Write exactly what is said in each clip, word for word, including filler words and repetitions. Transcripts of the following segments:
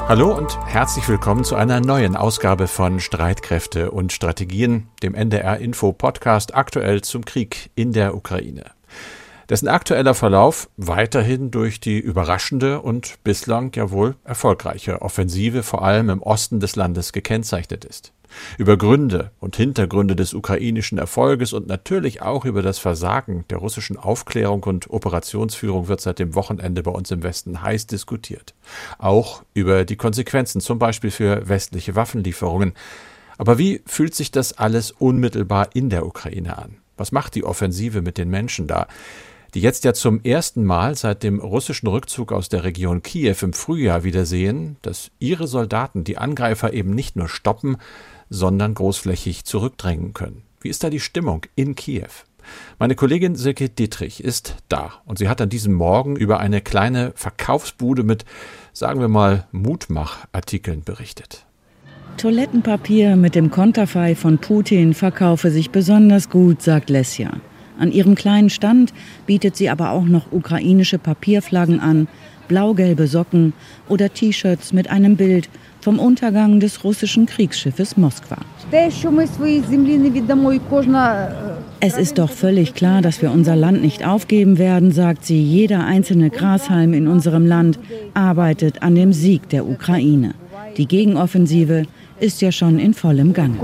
Hallo und herzlich willkommen zu einer neuen Ausgabe von Streitkräfte und Strategien, dem N D R-Info-Podcast aktuell zum Krieg in der Ukraine. Dessen aktueller Verlauf weiterhin durch die überraschende und bislang ja wohl erfolgreiche Offensive vor allem im Osten des Landes gekennzeichnet ist. Über Gründe und Hintergründe des ukrainischen Erfolges und natürlich auch über das Versagen der russischen Aufklärung und Operationsführung wird seit dem Wochenende bei uns im Westen heiß diskutiert. Auch über die Konsequenzen, zum Beispiel für westliche Waffenlieferungen. Aber wie fühlt sich das alles unmittelbar in der Ukraine an? Was macht die Offensive mit den Menschen da, die jetzt ja zum ersten Mal seit dem russischen Rückzug aus der Region Kiew im Frühjahr wieder sehen, dass ihre Soldaten die Angreifer eben nicht nur stoppen, sondern großflächig zurückdrängen können. Wie ist da die Stimmung in Kiew? Meine Kollegin Silke Dietrich ist da und sie hat an diesem Morgen über eine kleine Verkaufsbude mit, sagen wir mal, Mutmachartikeln berichtet. Toilettenpapier mit dem Konterfei von Putin verkaufe sich besonders gut, sagt Lesja. An ihrem kleinen Stand bietet sie aber auch noch ukrainische Papierflaggen an, blau-gelbe Socken oder T-Shirts mit einem Bild vom Untergang des russischen Kriegsschiffes Moskwa. Es ist doch völlig klar, dass wir unser Land nicht aufgeben werden, sagt sie. Jeder einzelne Grashalm in unserem Land arbeitet an dem Sieg der Ukraine. Die Gegenoffensive ist ja schon in vollem Gang.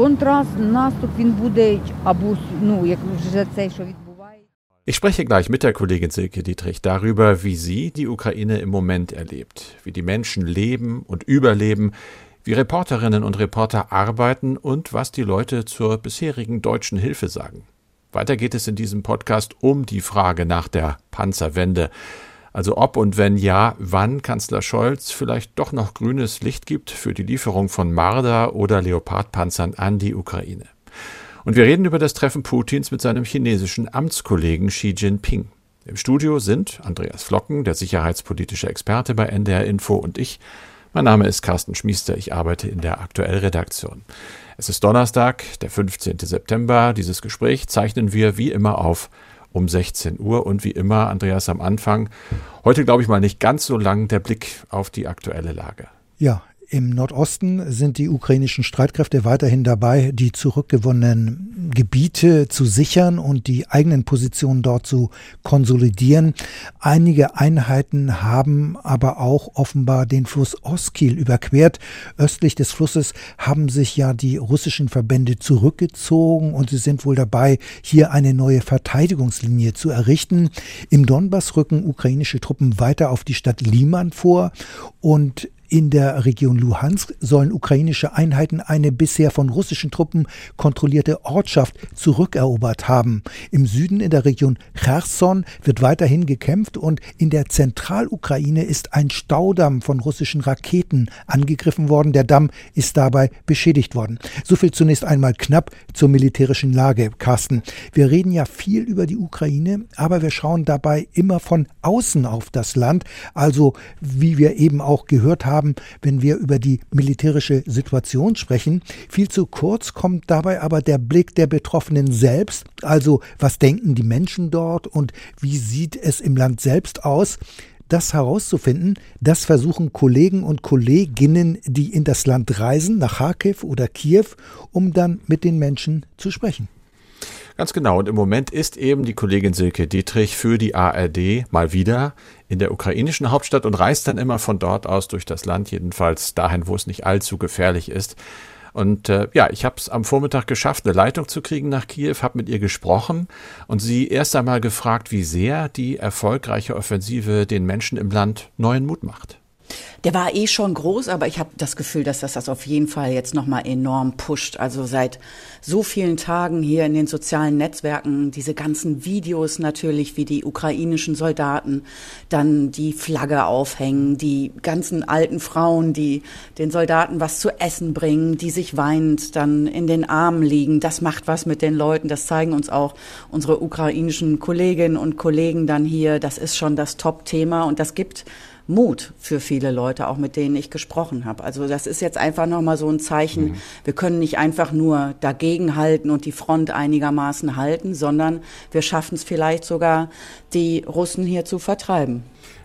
Ich spreche gleich mit der Kollegin Silke Dietrich darüber, wie sie die Ukraine im Moment erlebt, wie die Menschen leben und überleben, wie Reporterinnen und Reporter arbeiten und was die Leute zur bisherigen deutschen Hilfe sagen. Weiter geht es in diesem Podcast um die Frage nach der Panzerwende. Also ob und wenn ja, wann Kanzler Scholz vielleicht doch noch grünes Licht gibt für die Lieferung von Marder- oder Leopardpanzern an die Ukraine. Und wir reden über das Treffen Putins mit seinem chinesischen Amtskollegen Xi Jinping. Im Studio sind Andreas Flocken, der sicherheitspolitische Experte bei N D R Info, und ich. Mein Name ist Carsten Schmiester, ich arbeite in der Aktuell-Redaktion. Es ist Donnerstag, der fünfzehnten September. Dieses Gespräch zeichnen wir wie immer auf um sechzehn Uhr und wie immer, Andreas, am Anfang. Heute, glaube ich mal, nicht ganz so lang der Blick auf die aktuelle Lage. Ja. Im Nordosten sind die ukrainischen Streitkräfte weiterhin dabei, die zurückgewonnenen Gebiete zu sichern und die eigenen Positionen dort zu konsolidieren. Einige Einheiten haben aber auch offenbar den Fluss Oskil überquert. Östlich des Flusses haben sich ja die russischen Verbände zurückgezogen und sie sind wohl dabei, hier eine neue Verteidigungslinie zu errichten. Im Donbass rücken ukrainische Truppen weiter auf die Stadt Liman vor und in der Region Luhansk sollen ukrainische Einheiten eine bisher von russischen Truppen kontrollierte Ortschaft zurückerobert haben. Im Süden in der Region Cherson wird weiterhin gekämpft und in der Zentralukraine ist ein Staudamm von russischen Raketen angegriffen worden. Der Damm ist dabei beschädigt worden. So viel zunächst einmal knapp zur militärischen Lage, Carsten. Wir reden ja viel über die Ukraine, aber wir schauen dabei immer von außen auf das Land. Also wie wir eben auch gehört haben, wenn wir über die militärische Situation sprechen. Viel zu kurz kommt dabei aber der Blick der Betroffenen selbst. Also was denken die Menschen dort und wie sieht es im Land selbst aus? Das herauszufinden, das versuchen Kollegen und Kolleginnen, die in das Land reisen, nach Charkiw oder Kiew, um dann mit den Menschen zu sprechen. Ganz genau. Und im Moment ist eben die Kollegin Silke Dietrich für die A R D mal wieder in der ukrainischen Hauptstadt und reist dann immer von dort aus durch das Land, jedenfalls dahin, wo es nicht allzu gefährlich ist. Und äh, ja, ich habe es am Vormittag geschafft, eine Leitung zu kriegen nach Kiew, habe mit ihr gesprochen und sie erst einmal gefragt, wie sehr die erfolgreiche Offensive den Menschen im Land neuen Mut macht. Der war eh schon groß, aber ich habe das Gefühl, dass das das auf jeden Fall jetzt nochmal enorm pusht. Also seit so vielen Tagen hier in den sozialen Netzwerken, diese ganzen Videos natürlich, wie die ukrainischen Soldaten dann die Flagge aufhängen, die ganzen alten Frauen, die den Soldaten was zu essen bringen, die sich weinend dann in den Armen liegen. Das macht was mit den Leuten. Das zeigen uns auch unsere ukrainischen Kolleginnen und Kollegen dann hier. Das ist schon das Top-Thema und das gibt Mut für viele Leute, auch mit denen ich gesprochen habe. Also das ist jetzt einfach nochmal so ein Zeichen, mhm. wir können nicht einfach nur dagegenhalten und die Front einigermaßen halten, sondern wir schaffen es vielleicht sogar, die Russen hier zu vertreiben.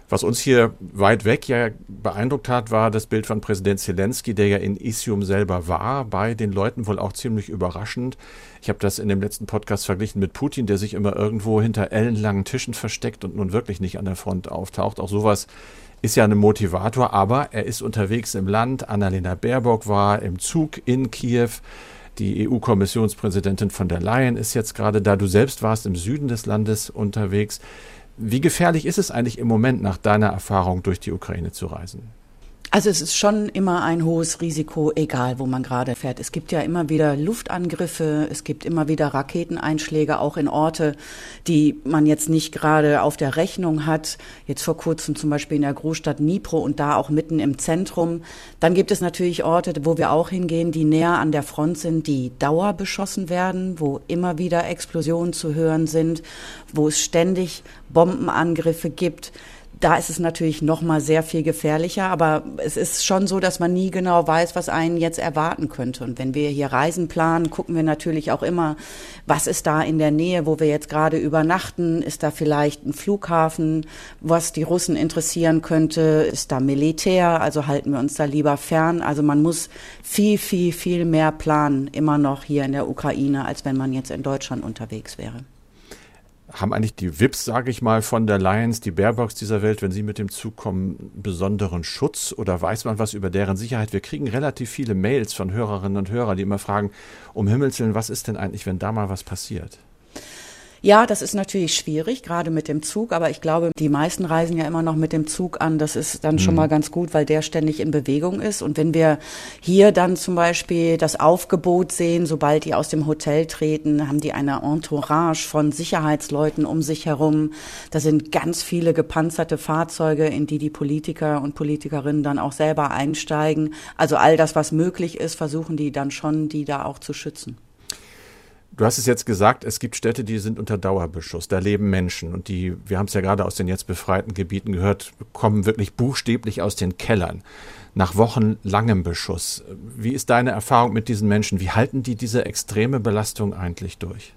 Was uns hier weit weg ja beeindruckt hat, war das Bild von Präsident Zelensky, der ja in Isium selber war, bei den Leuten wohl auch ziemlich überraschend. Ich habe das in dem letzten Podcast verglichen mit Putin, der sich immer irgendwo hinter ellenlangen Tischen versteckt und nun wirklich nicht an der Front auftaucht. Auch sowas ist ja ein Motivator, aber er ist unterwegs im Land. Annalena Baerbock war im Zug in Kiew. Die E U-Kommissionspräsidentin von der Leyen ist jetzt gerade da. Du selbst warst im Süden des Landes unterwegs. Wie gefährlich ist es eigentlich im Moment nach deiner Erfahrung, durch die Ukraine zu reisen? Also es ist schon immer ein hohes Risiko, egal wo man gerade fährt. Es gibt ja immer wieder Luftangriffe, es gibt immer wieder Raketeneinschläge, auch in Orte, die man jetzt nicht gerade auf der Rechnung hat. Jetzt vor kurzem zum Beispiel in der Großstadt Dnipro und da auch mitten im Zentrum. Dann gibt es natürlich Orte, wo wir auch hingehen, die näher an der Front sind, die dauerbeschossen werden, wo immer wieder Explosionen zu hören sind, wo es ständig Bombenangriffe gibt. Da ist es natürlich noch mal sehr viel gefährlicher, aber es ist schon so, dass man nie genau weiß, was einen jetzt erwarten könnte. Und wenn wir hier Reisen planen, gucken wir natürlich auch immer, was ist da in der Nähe, wo wir jetzt gerade übernachten? Ist da vielleicht ein Flughafen, was die Russen interessieren könnte? Ist da Militär? Also halten wir uns da lieber fern. Also man muss viel, viel, viel mehr planen, immer noch hier in der Ukraine, als wenn man jetzt in Deutschland unterwegs wäre. Haben eigentlich die V I Ps, sage ich mal, von der Lions, die Baerbocks dieser Welt, wenn sie mit dem Zug kommen, besonderen Schutz oder weiß man was über deren Sicherheit? Wir kriegen relativ viele Mails von Hörerinnen und Hörern, die immer fragen, um Himmels Willen, was ist denn eigentlich, wenn da mal was passiert? Ja, das ist natürlich schwierig, gerade mit dem Zug, aber ich glaube, die meisten reisen ja immer noch mit dem Zug an. Das ist dann schon mal ganz gut, weil der ständig in Bewegung ist. Und wenn wir hier dann zum Beispiel das Aufgebot sehen, sobald die aus dem Hotel treten, haben die eine Entourage von Sicherheitsleuten um sich herum. Da sind ganz viele gepanzerte Fahrzeuge, in die die Politiker und Politikerinnen dann auch selber einsteigen. Also all das, was möglich ist, versuchen die dann schon, die da auch zu schützen. Du hast es jetzt gesagt, es gibt Städte, die sind unter Dauerbeschuss, da leben Menschen und die, wir haben es ja gerade aus den jetzt befreiten Gebieten gehört, kommen wirklich buchstäblich aus den Kellern nach wochenlangem Beschuss. Wie ist deine Erfahrung mit diesen Menschen? Wie halten die diese extreme Belastung eigentlich durch?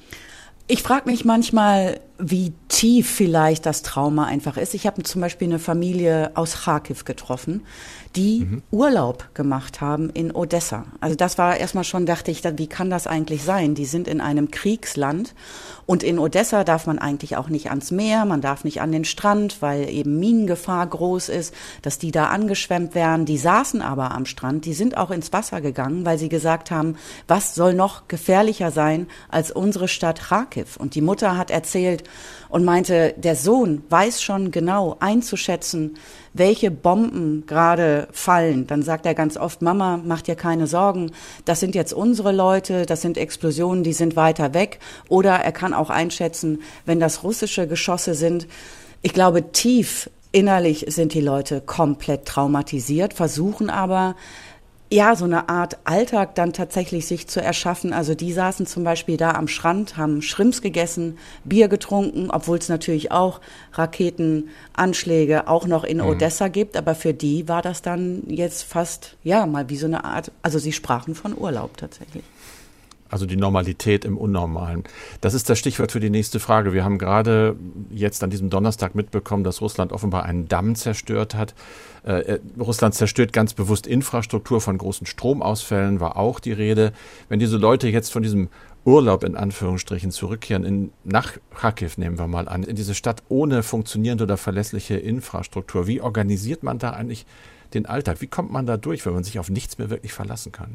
Ich frage mich manchmal, wie tief vielleicht das Trauma einfach ist. Ich habe zum Beispiel eine Familie aus Charkiw getroffen, die mhm. Urlaub gemacht haben in Odessa. Also das war erstmal schon, dachte ich, wie kann das eigentlich sein? Die sind in einem Kriegsland und in Odessa darf man eigentlich auch nicht ans Meer, man darf nicht an den Strand, weil eben Minengefahr groß ist, dass die da angeschwemmt werden. Die saßen aber am Strand, die sind auch ins Wasser gegangen, weil sie gesagt haben, was soll noch gefährlicher sein als unsere Stadt Charkiw? Und die Mutter hat erzählt und meinte, der Sohn weiß schon genau einzuschätzen, welche Bomben gerade fallen. Dann sagt er ganz oft, Mama, mach dir keine Sorgen, das sind jetzt unsere Leute, das sind Explosionen, die sind weiter weg. Oder er kann auch einschätzen, wenn das russische Geschosse sind. Ich glaube, tief innerlich sind die Leute komplett traumatisiert, versuchen aber, ja, so eine Art Alltag dann tatsächlich sich zu erschaffen. Also die saßen zum Beispiel da am Strand, haben Shrimps gegessen, Bier getrunken, obwohl es natürlich auch Raketenanschläge auch noch in mhm. Odessa gibt. Aber für die war das dann jetzt fast, ja, mal wie so eine Art, also sie sprachen von Urlaub tatsächlich. Also die Normalität im Unnormalen. Das ist das Stichwort für die nächste Frage. Wir haben gerade jetzt an diesem Donnerstag mitbekommen, dass Russland offenbar einen Damm zerstört hat. Äh, Russland zerstört ganz bewusst Infrastruktur, von großen Stromausfällen war auch die Rede. Wenn diese Leute jetzt von diesem Urlaub in Anführungsstrichen zurückkehren, in, nach Charkiw nehmen wir mal an, in diese Stadt ohne funktionierende oder verlässliche Infrastruktur, wie organisiert man da eigentlich den Alltag? Wie kommt man da durch, wenn man sich auf nichts mehr wirklich verlassen kann?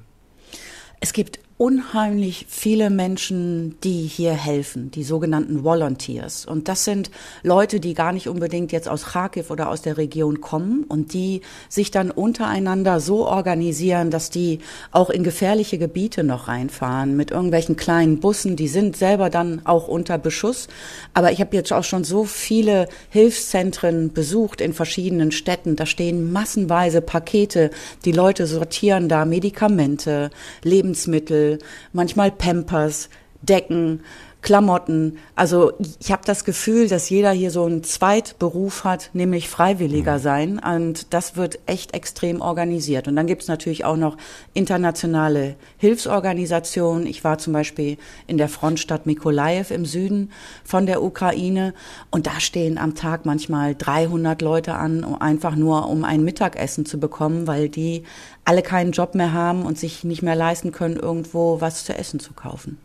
Es gibt unheimlich viele Menschen, die hier helfen, die sogenannten Volunteers. Und das sind Leute, die gar nicht unbedingt jetzt aus Charkiw oder aus der Region kommen und die sich dann untereinander so organisieren, dass die auch in gefährliche Gebiete noch reinfahren mit irgendwelchen kleinen Bussen. Die sind selber dann auch unter Beschuss. Aber ich habe jetzt auch schon so viele Hilfszentren besucht in verschiedenen Städten. Da stehen massenweise Pakete. Die Leute sortieren da Medikamente, Lebensmittel, manchmal Pampers, Decken, Klamotten. Also ich habe das Gefühl, dass jeder hier so einen Zweitberuf hat, nämlich Freiwilliger sein. Und das wird echt extrem organisiert. Und dann gibt es natürlich auch noch internationale Hilfsorganisationen. Ich war zum Beispiel in der Frontstadt Mykolajiw im Süden von der Ukraine. Und da stehen am Tag manchmal dreihundert Leute an, einfach nur um ein Mittagessen zu bekommen, weil die alle keinen Job mehr haben und sich nicht mehr leisten können, irgendwo was zu essen zu kaufen.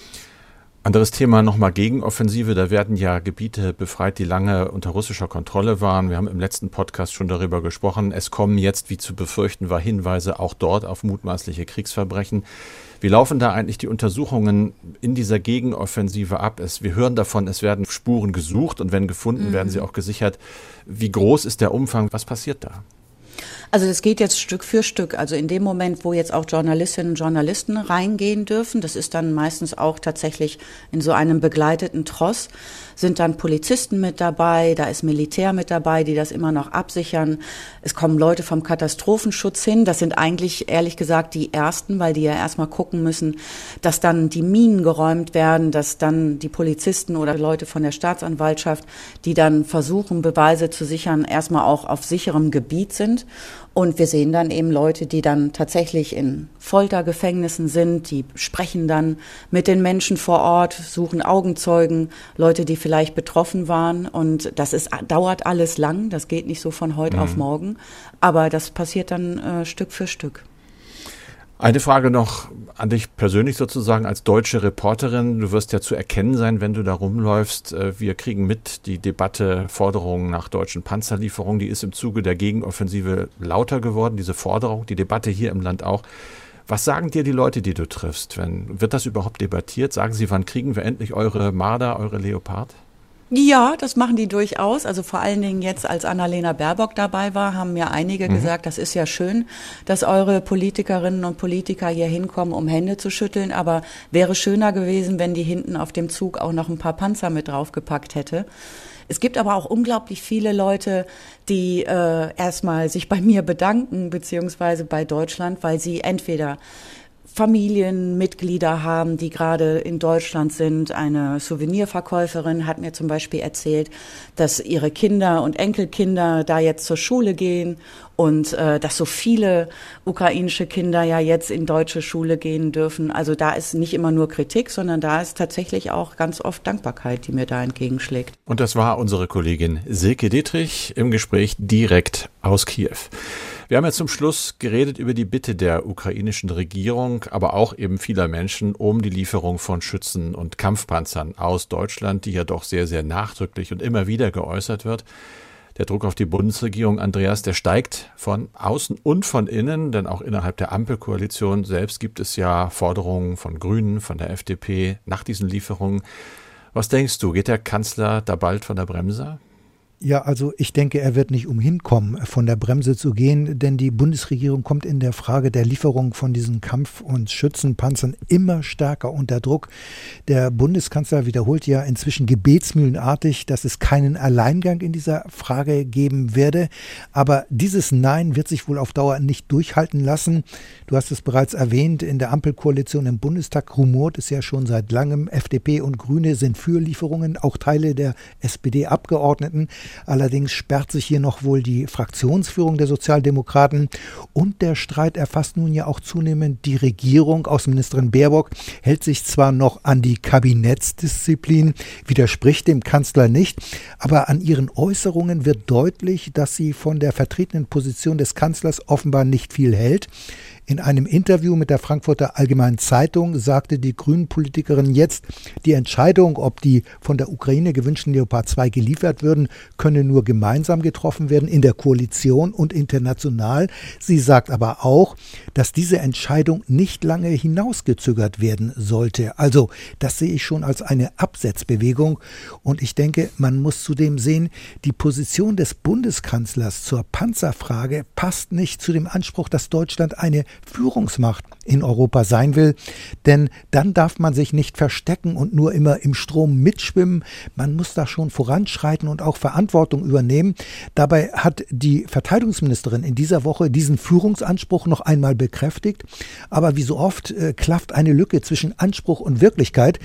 Anderes Thema nochmal Gegenoffensive. Da werden ja Gebiete befreit, die lange unter russischer Kontrolle waren. Wir haben im letzten Podcast schon darüber gesprochen. Es kommen jetzt, wie zu befürchten war, Hinweise auch dort auf mutmaßliche Kriegsverbrechen. Wie laufen da eigentlich die Untersuchungen in dieser Gegenoffensive ab? Es, wir hören davon, es werden Spuren gesucht und wenn gefunden, mhm. werden sie auch gesichert. Wie groß ist der Umfang? Was passiert da? Also das geht jetzt Stück für Stück. Also in dem Moment, wo jetzt auch Journalistinnen und Journalisten reingehen dürfen, das ist dann meistens auch tatsächlich in so einem begleiteten Tross, sind dann Polizisten mit dabei, da ist Militär mit dabei, die das immer noch absichern. Es kommen Leute vom Katastrophenschutz hin. Das sind eigentlich, ehrlich gesagt, die Ersten, weil die ja erstmal gucken müssen, dass dann die Minen geräumt werden, dass dann die Polizisten oder Leute von der Staatsanwaltschaft, die dann versuchen, Beweise zu sichern, erstmal auch auf sicherem Gebiet sind. Und wir sehen dann eben Leute, die dann tatsächlich in Foltergefängnissen sind, die sprechen dann mit den Menschen vor Ort, suchen Augenzeugen, Leute, die vielleicht betroffen waren. Und das ist, dauert alles lang, das geht nicht so von heute mhm. auf morgen, aber das passiert dann äh, Stück für Stück. Eine Frage noch an dich persönlich sozusagen als deutsche Reporterin. Du wirst ja zu erkennen sein, wenn du da rumläufst. Wir kriegen mit, die Debatte, Forderungen nach deutschen Panzerlieferungen, die ist im Zuge der Gegenoffensive lauter geworden, diese Forderung, die Debatte hier im Land auch. Was sagen dir die Leute, die du triffst? Wenn, wird das überhaupt debattiert? Sagen sie, wann kriegen wir endlich eure Marder, eure Leopard? Ja, das machen die durchaus. Also vor allen Dingen jetzt, als Annalena Baerbock dabei war, haben mir einige mhm. gesagt, das ist ja schön, dass eure Politikerinnen und Politiker hier hinkommen, um Hände zu schütteln. Aber wäre schöner gewesen, wenn die hinten auf dem Zug auch noch ein paar Panzer mit draufgepackt hätte. Es gibt aber auch unglaublich viele Leute, die äh, erstmal sich bei mir bedanken, beziehungsweise bei Deutschland, weil sie entweder Familienmitglieder haben, die gerade in Deutschland sind. Eine Souvenirverkäuferin hat mir zum Beispiel erzählt, dass ihre Kinder und Enkelkinder da jetzt zur Schule gehen und äh, dass so viele ukrainische Kinder ja jetzt in deutsche Schule gehen dürfen. Also da ist nicht immer nur Kritik, sondern da ist tatsächlich auch ganz oft Dankbarkeit, die mir da entgegenschlägt. Und das war unsere Kollegin Silke Dietrich im Gespräch direkt aus Kiew. Wir haben ja zum Schluss geredet über die Bitte der ukrainischen Regierung, aber auch eben vieler Menschen um die Lieferung von Schützen und Kampfpanzern aus Deutschland, die ja doch sehr, sehr nachdrücklich und immer wieder geäußert wird. Der Druck auf die Bundesregierung, Andreas, der steigt von außen und von innen, denn auch innerhalb der Ampelkoalition selbst gibt es ja Forderungen von Grünen, von der F D P nach diesen Lieferungen. Was denkst du, geht der Kanzler da bald von der Bremse? Ja, also ich denke, er wird nicht umhin kommen, von der Bremse zu gehen, denn die Bundesregierung kommt in der Frage der Lieferung von diesen Kampf- und Schützenpanzern immer stärker unter Druck. Der Bundeskanzler wiederholt ja inzwischen gebetsmühlenartig, dass es keinen Alleingang in dieser Frage geben werde. Aber dieses Nein wird sich wohl auf Dauer nicht durchhalten lassen. Du hast es bereits erwähnt, in der Ampelkoalition im Bundestag rumort es ja schon seit langem. F D P und Grüne sind für Lieferungen, auch Teile der S P D-Abgeordneten. Allerdings sperrt sich hier noch wohl die Fraktionsführung der Sozialdemokraten und der Streit erfasst nun ja auch zunehmend die Regierung. Außenministerin Baerbock hält sich zwar noch an die Kabinettsdisziplin, widerspricht dem Kanzler nicht, aber an ihren Äußerungen wird deutlich, dass sie von der vertretenen Position des Kanzlers offenbar nicht viel hält. In einem Interview mit der Frankfurter Allgemeinen Zeitung sagte die Grünen-Politikerin jetzt, die Entscheidung, ob die von der Ukraine gewünschten Leopard zwei geliefert würden, könne nur gemeinsam getroffen werden in der Koalition und international. Sie sagt aber auch, dass diese Entscheidung nicht lange hinausgezögert werden sollte. Also das sehe ich schon als eine Absetzbewegung und ich denke, man muss zudem sehen, die Position des Bundeskanzlers zur Panzerfrage passt nicht zu dem Anspruch, dass Deutschland eine Führungsmacht in Europa sein will, denn dann darf man sich nicht verstecken und nur immer im Strom mitschwimmen. Man muss da schon voranschreiten und auch Verantwortung übernehmen. Dabei hat die Verteidigungsministerin in dieser Woche diesen Führungsanspruch noch einmal bekräftigt. Aber wie so oft äh, klafft eine Lücke zwischen Anspruch und Wirklichkeit.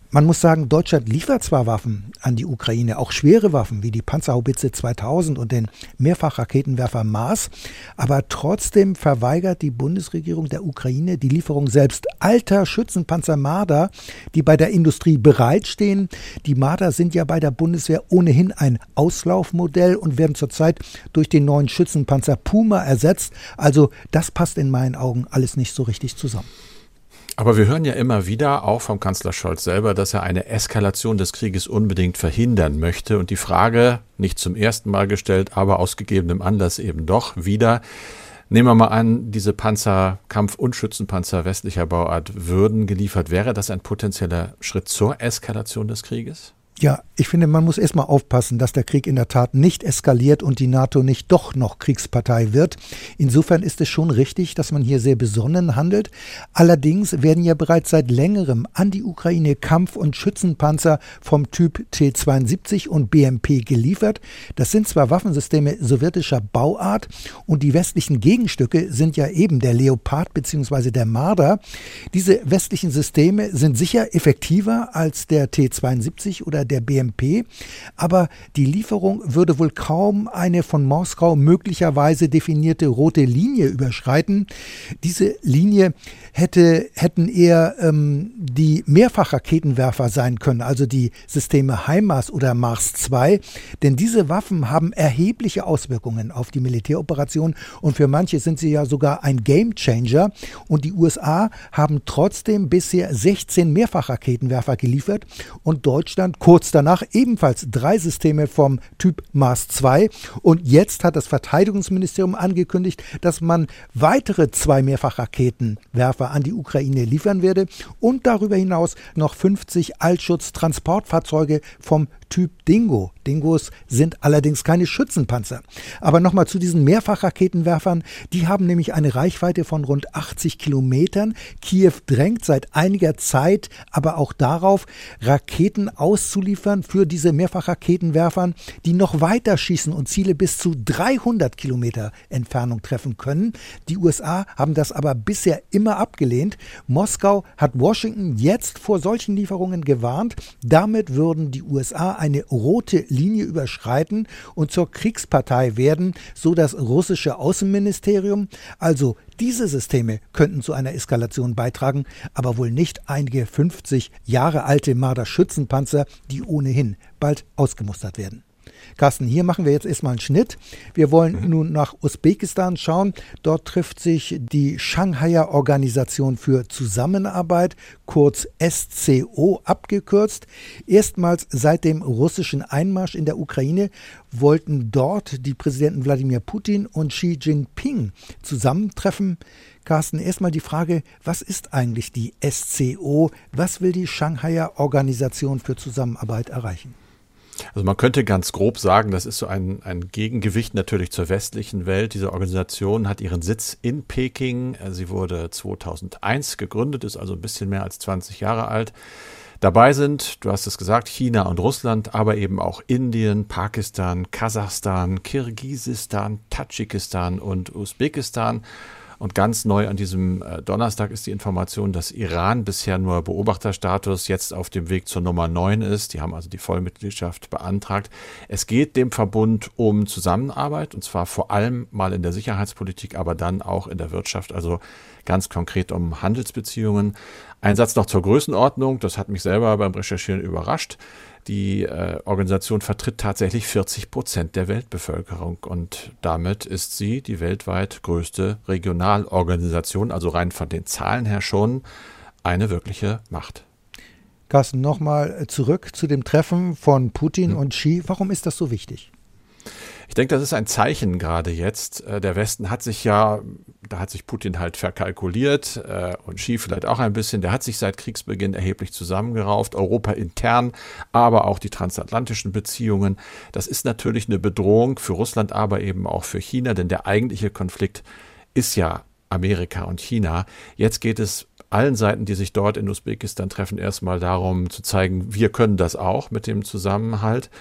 Man muss sagen, Deutschland liefert zwar Waffen an die Ukraine, auch schwere Waffen wie die Panzerhaubitze zweitausend und den Mehrfachraketenwerfer Mars, aber trotzdem verweigert die Bundesregierung der Ukraine die Lieferung selbst alter Schützenpanzer Marder, die bei der Industrie bereitstehen. Die Marder sind ja bei der Bundeswehr ohnehin ein Auslaufmodell und werden zurzeit durch den neuen Schützenpanzer Puma ersetzt. Also das passt in meinen Augen alles nicht so richtig zusammen. Aber wir hören ja immer wieder, auch vom Kanzler Scholz selber, dass er eine Eskalation des Krieges unbedingt verhindern möchte. Und die Frage, nicht zum ersten Mal gestellt, aber aus gegebenem Anlass eben doch wieder, nehmen wir mal an, diese Panzer, Kampf- und Schützenpanzer westlicher Bauart würden geliefert. Wäre das ein potenzieller Schritt zur Eskalation des Krieges? Ja, ich finde, man muss erstmal aufpassen, dass der Krieg in der Tat nicht eskaliert und die NATO nicht doch noch Kriegspartei wird. Insofern ist es schon richtig, dass man hier sehr besonnen handelt. Allerdings werden ja bereits seit längerem an die Ukraine Kampf- und Schützenpanzer vom Typ T zweiundsiebzig und B M P geliefert. Das sind zwar Waffensysteme sowjetischer Bauart und die westlichen Gegenstücke sind ja eben der Leopard bzw. der Marder. Diese westlichen Systeme sind sicher effektiver als der T zweiundsiebzig oder der B M P, aber die Lieferung würde wohl kaum eine von Moskau möglicherweise definierte rote Linie überschreiten. Diese Linie hätte, hätten eher ähm, die Mehrfachraketenwerfer sein können, also die Systeme HIMARS oder Mars zwei, denn diese Waffen haben erhebliche Auswirkungen auf die Militäroperation und für manche sind sie ja sogar ein Gamechanger und die U S A haben trotzdem bisher sechzehn Mehrfachraketenwerfer geliefert und Deutschland kurz Kurz danach ebenfalls drei Systeme vom Typ Mars zwei und jetzt hat das Verteidigungsministerium angekündigt, dass man weitere zwei Mehrfachraketenwerfer an die Ukraine liefern werde und darüber hinaus noch fünfzig Allschutz-Transportfahrzeuge vom Typ Dingo. Dingos sind allerdings keine Schützenpanzer. Aber nochmal zu diesen Mehrfachraketenwerfern. Die haben nämlich eine Reichweite von rund achtzig Kilometern. Kiew drängt seit einiger Zeit aber auch darauf, Raketen auszuliefern für diese Mehrfachraketenwerfern, die noch weiter schießen und Ziele bis zu dreihundert Kilometer Entfernung treffen können. Die U S A haben das aber bisher immer abgelehnt. Moskau hat Washington jetzt vor solchen Lieferungen gewarnt. Damit würden die U S A eine rote Linie überschreiten und zur Kriegspartei werden, so das russische Außenministerium. Also diese Systeme könnten zu einer Eskalation beitragen, aber wohl nicht einige fünfzig Jahre alte Marder-Schützenpanzer, die ohnehin bald ausgemustert werden. Carsten, hier machen wir jetzt erstmal einen Schnitt. Wir wollen mhm. nun nach Usbekistan schauen. Dort trifft sich die Shanghaier Organisation für Zusammenarbeit, kurz S C O abgekürzt. Erstmals seit dem russischen Einmarsch in der Ukraine wollten dort die Präsidenten Wladimir Putin und Xi Jinping zusammentreffen. Carsten, erstmal die Frage, was ist eigentlich die S C O? Was will die Shanghaier Organisation für Zusammenarbeit erreichen? Also man könnte ganz grob sagen, das ist so ein, ein Gegengewicht natürlich zur westlichen Welt. Diese Organisation hat ihren Sitz in Peking. Sie wurde zweitausendeins gegründet, ist also ein bisschen mehr als zwanzig Jahre alt. Dabei sind, du hast es gesagt, China und Russland, aber eben auch Indien, Pakistan, Kasachstan, Kirgisistan, Tadschikistan und Usbekistan. Und ganz neu an diesem Donnerstag ist die Information, dass Iran bisher nur Beobachterstatus jetzt auf dem Weg zur Nummer neun ist. Die haben also die Vollmitgliedschaft beantragt. Es geht dem Verbund um Zusammenarbeit und zwar vor allem mal in der Sicherheitspolitik, aber dann auch in der Wirtschaft, also ganz konkret um Handelsbeziehungen. Ein Satz noch zur Größenordnung, das hat mich selber beim Recherchieren überrascht. Die äh, Organisation vertritt tatsächlich vierzig Prozent der Weltbevölkerung und damit ist sie die weltweit größte Regionalorganisation, also rein von den Zahlen her schon eine wirkliche Macht. Carsten, nochmal zurück zu dem Treffen von Putin hm. und Xi. Warum ist das so wichtig? Ich denke, das ist ein Zeichen gerade jetzt. Der Westen hat sich ja, da hat sich Putin halt verkalkuliert und Xi vielleicht auch ein bisschen, der hat sich seit Kriegsbeginn erheblich zusammengerauft, Europa intern, aber auch die transatlantischen Beziehungen. Das ist natürlich eine Bedrohung für Russland, aber eben auch für China, denn der eigentliche Konflikt ist ja Amerika und China. Jetzt geht es allen Seiten, die sich dort in Usbekistan treffen, erstmal darum zu zeigen, wir können das auch mit dem Zusammenhalt.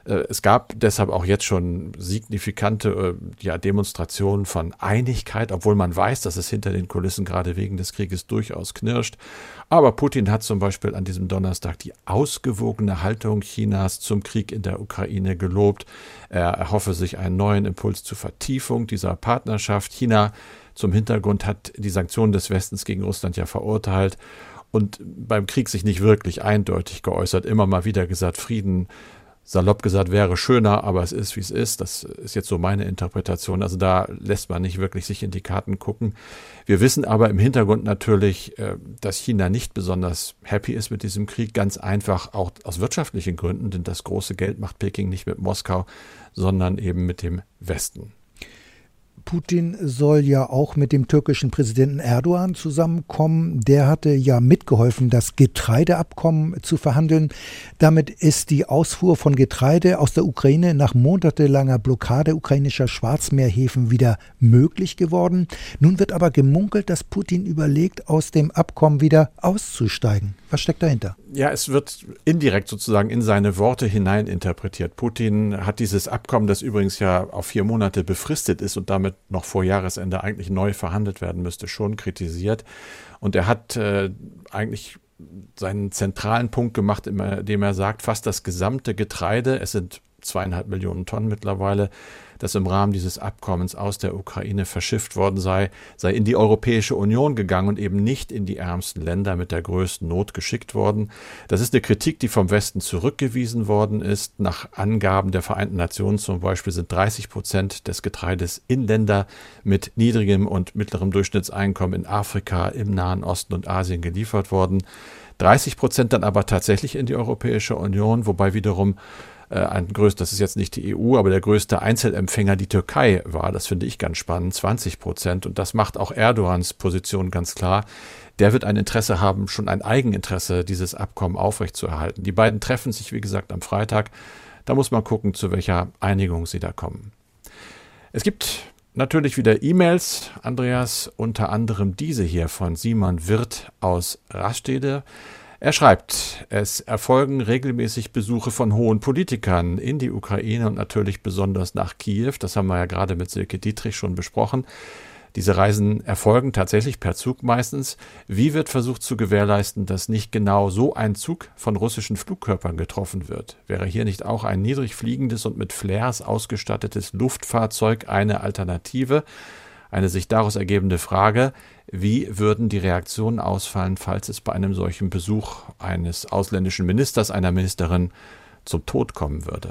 Es gab deshalb auch jetzt schon signifikante ja, Demonstrationen von Einigkeit, obwohl man weiß, dass es hinter den Kulissen gerade wegen des Krieges durchaus knirscht. Aber Putin hat zum Beispiel an diesem Donnerstag die ausgewogene Haltung Chinas zum Krieg in der Ukraine gelobt. Er erhoffe sich einen neuen Impuls zur Vertiefung dieser Partnerschaft. China zum Hintergrund hat die Sanktionen des Westens gegen Russland ja verurteilt und beim Krieg sich nicht wirklich eindeutig geäußert, immer mal wieder gesagt, Frieden, salopp gesagt, wäre schöner, aber es ist, wie es ist. Das ist jetzt so meine Interpretation. Also da lässt man nicht wirklich sich in die Karten gucken. Wir wissen aber im Hintergrund natürlich, dass China nicht besonders happy ist mit diesem Krieg. Ganz einfach auch aus wirtschaftlichen Gründen, denn das große Geld macht Peking nicht mit Moskau, sondern eben mit dem Westen. Putin soll ja auch mit dem türkischen Präsidenten Erdogan zusammenkommen. Der hatte ja mitgeholfen, das Getreideabkommen zu verhandeln. Damit ist die Ausfuhr von Getreide aus der Ukraine nach monatelanger Blockade ukrainischer Schwarzmeerhäfen wieder möglich geworden. Nun wird aber gemunkelt, dass Putin überlegt, aus dem Abkommen wieder auszusteigen. Was steckt dahinter? Ja, es wird indirekt sozusagen in seine Worte hineininterpretiert. Putin hat dieses Abkommen, das übrigens ja auf vier Monate befristet ist und damit noch vor Jahresende eigentlich neu verhandelt werden müsste, schon kritisiert. Und er hat äh, eigentlich seinen zentralen Punkt gemacht, indem er sagt, fast das gesamte Getreide, es sind zweieinhalb Millionen Tonnen mittlerweile, das im Rahmen dieses Abkommens aus der Ukraine verschifft worden sei, sei in die Europäische Union gegangen und eben nicht in die ärmsten Länder mit der größten Not geschickt worden. Das ist eine Kritik, die vom Westen zurückgewiesen worden ist. Nach Angaben der Vereinten Nationen zum Beispiel sind dreißig Prozent des Getreides in Länder mit niedrigem und mittlerem Durchschnittseinkommen in Afrika, im Nahen Osten und Asien geliefert worden. dreißig Prozent dann aber tatsächlich in die Europäische Union, wobei wiederum ein größter, das ist jetzt nicht die E U, aber der größte Einzelempfänger die Türkei war. Das finde ich ganz spannend, zwanzig Prozent. Und das macht auch Erdogans Position ganz klar. Der wird ein Interesse haben, schon ein Eigeninteresse, dieses Abkommen aufrechtzuerhalten. Die beiden treffen sich, wie gesagt, am Freitag. Da muss man gucken, zu welcher Einigung sie da kommen. Es gibt natürlich wieder E-Mails, Andreas, unter anderem diese hier von Simon Wirth aus Rastede. Er schreibt, es erfolgen regelmäßig Besuche von hohen Politikern in die Ukraine und natürlich besonders nach Kiew. Das haben wir ja gerade mit Silke Dietrich schon besprochen. Diese Reisen erfolgen tatsächlich per Zug meistens. Wie wird versucht zu gewährleisten, dass nicht genau so ein Zug von russischen Flugkörpern getroffen wird? Wäre hier nicht auch ein niedrig fliegendes und mit Flares ausgestattetes Luftfahrzeug eine Alternative? Eine sich daraus ergebende Frage, wie würden die Reaktionen ausfallen, falls es bei einem solchen Besuch eines ausländischen Ministers, einer Ministerin zum Tod kommen würde?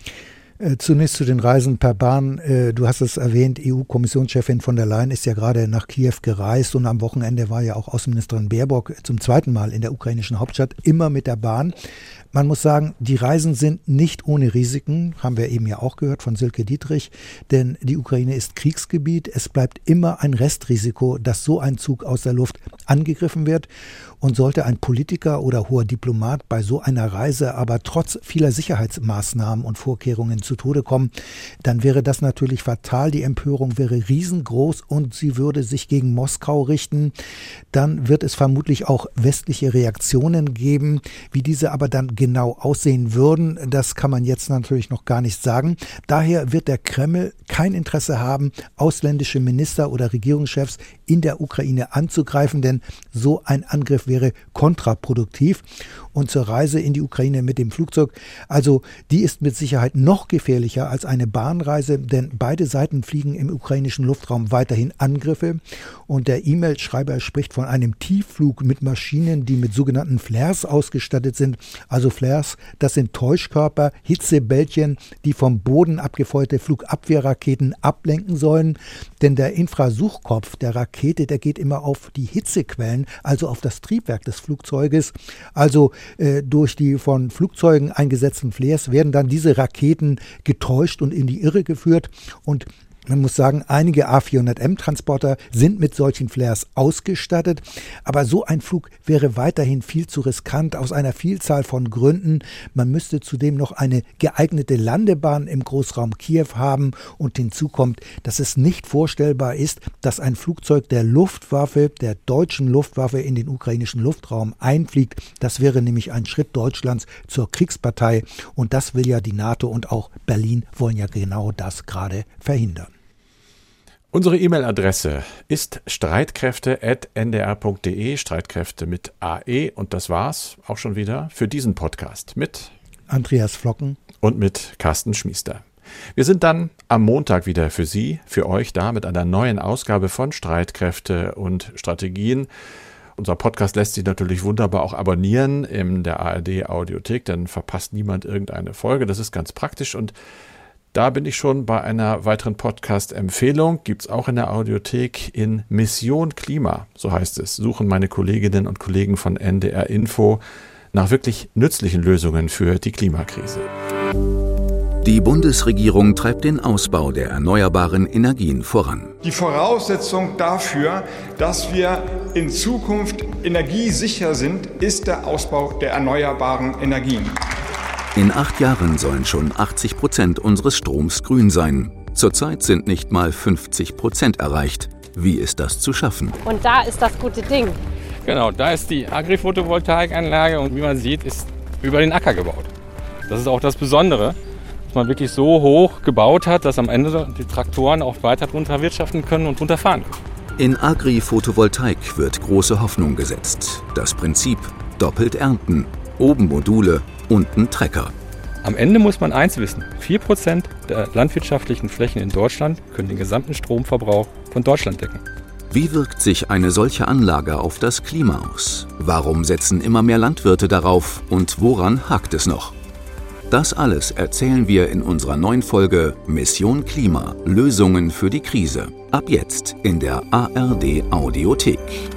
Zunächst zu den Reisen per Bahn. Du hast es erwähnt, E U-Kommissionschefin von der Leyen ist ja gerade nach Kiew gereist und am Wochenende war ja auch Außenministerin Baerbock zum zweiten Mal in der ukrainischen Hauptstadt, immer mit der Bahn. Man muss sagen, die Reisen sind nicht ohne Risiken, haben wir eben ja auch gehört von Silke Dietrich, denn die Ukraine ist Kriegsgebiet. Es bleibt immer ein Restrisiko, dass so ein Zug aus der Luft angegriffen wird. Und sollte ein Politiker oder hoher Diplomat bei so einer Reise aber trotz vieler Sicherheitsmaßnahmen und Vorkehrungen zu Tode kommen, dann wäre das natürlich fatal. Die Empörung wäre riesengroß und sie würde sich gegen Moskau richten. Dann wird es vermutlich auch westliche Reaktionen geben. Wie diese aber dann genau aussehen würden, das kann man jetzt natürlich noch gar nicht sagen. Daher wird der Kreml kein Interesse haben, ausländische Minister oder Regierungschefs in der Ukraine anzugreifen, denn so ein Angriff wäre kontraproduktiv. Und zur Reise in die Ukraine mit dem Flugzeug, also die ist mit Sicherheit noch gefährlicher als eine Bahnreise, denn beide Seiten fliegen im ukrainischen Luftraum weiterhin Angriffe. Und der E-Mail-Schreiber spricht von einem Tiefflug mit Maschinen, die mit sogenannten Flares ausgestattet sind. Also Flares, das sind Täuschkörper, Hitzebällchen, die vom Boden abgefeuerte Flugabwehrraketen ablenken sollen. Denn der Infrasuchkopf der Rakete, der geht immer auf die Hitzequellen, also auf das Triebwerk des Flugzeuges. Also äh, durch die von Flugzeugen eingesetzten Flares werden dann diese Raketen getäuscht und in die Irre geführt. Und Man muss sagen, einige A vierhundert M Transporter sind mit solchen Flares ausgestattet, aber so ein Flug wäre weiterhin viel zu riskant aus einer Vielzahl von Gründen. Man müsste zudem noch eine geeignete Landebahn im Großraum Kiew haben und hinzu kommt, dass es nicht vorstellbar ist, dass ein Flugzeug der Luftwaffe, der deutschen Luftwaffe in den ukrainischen Luftraum einfliegt. Das wäre nämlich ein Schritt Deutschlands zur Kriegspartei und das will ja die NATO und auch Berlin wollen ja genau das gerade verhindern. Unsere E-Mail-Adresse ist streitkräfte at n d r punkt d e, Streitkräfte mit A E und das war's auch schon wieder für diesen Podcast mit Andreas Flocken und mit Carsten Schmiester. Wir sind dann am Montag wieder für Sie, für euch da mit einer neuen Ausgabe von Streitkräfte und Strategien. Unser Podcast lässt sich natürlich wunderbar auch abonnieren in der A R D-Audiothek, dann verpasst niemand irgendeine Folge. Das ist ganz praktisch und da bin ich schon bei einer weiteren Podcast-Empfehlung, gibt es auch in der Audiothek in Mission Klima, so heißt es, suchen meine Kolleginnen und Kollegen von N D R Info nach wirklich nützlichen Lösungen für die Klimakrise. Die Bundesregierung treibt den Ausbau der erneuerbaren Energien voran. Die Voraussetzung dafür, dass wir in Zukunft energiesicher sind, ist der Ausbau der erneuerbaren Energien. In acht Jahren sollen schon achtzig Prozent unseres Stroms grün sein. Zurzeit sind nicht mal fünfzig Prozent erreicht. Wie ist das zu schaffen? Und da ist das gute Ding. Genau, da ist die Agri-Photovoltaikanlage und wie man sieht, ist über den Acker gebaut. Das ist auch das Besondere, dass man wirklich so hoch gebaut hat, dass am Ende die Traktoren auch weiter drunter wirtschaften können und drunter fahren können. In Agri-Photovoltaik wird große Hoffnung gesetzt. Das Prinzip: doppelt ernten, oben Module, unten Trecker. Am Ende muss man eins wissen: vier Prozent der landwirtschaftlichen Flächen in Deutschland können den gesamten Stromverbrauch von Deutschland decken. Wie wirkt sich eine solche Anlage auf das Klima aus? Warum setzen immer mehr Landwirte darauf und woran hakt es noch? Das alles erzählen wir in unserer neuen Folge Mission Klima – Lösungen für die Krise. Ab jetzt in der A R D Audiothek.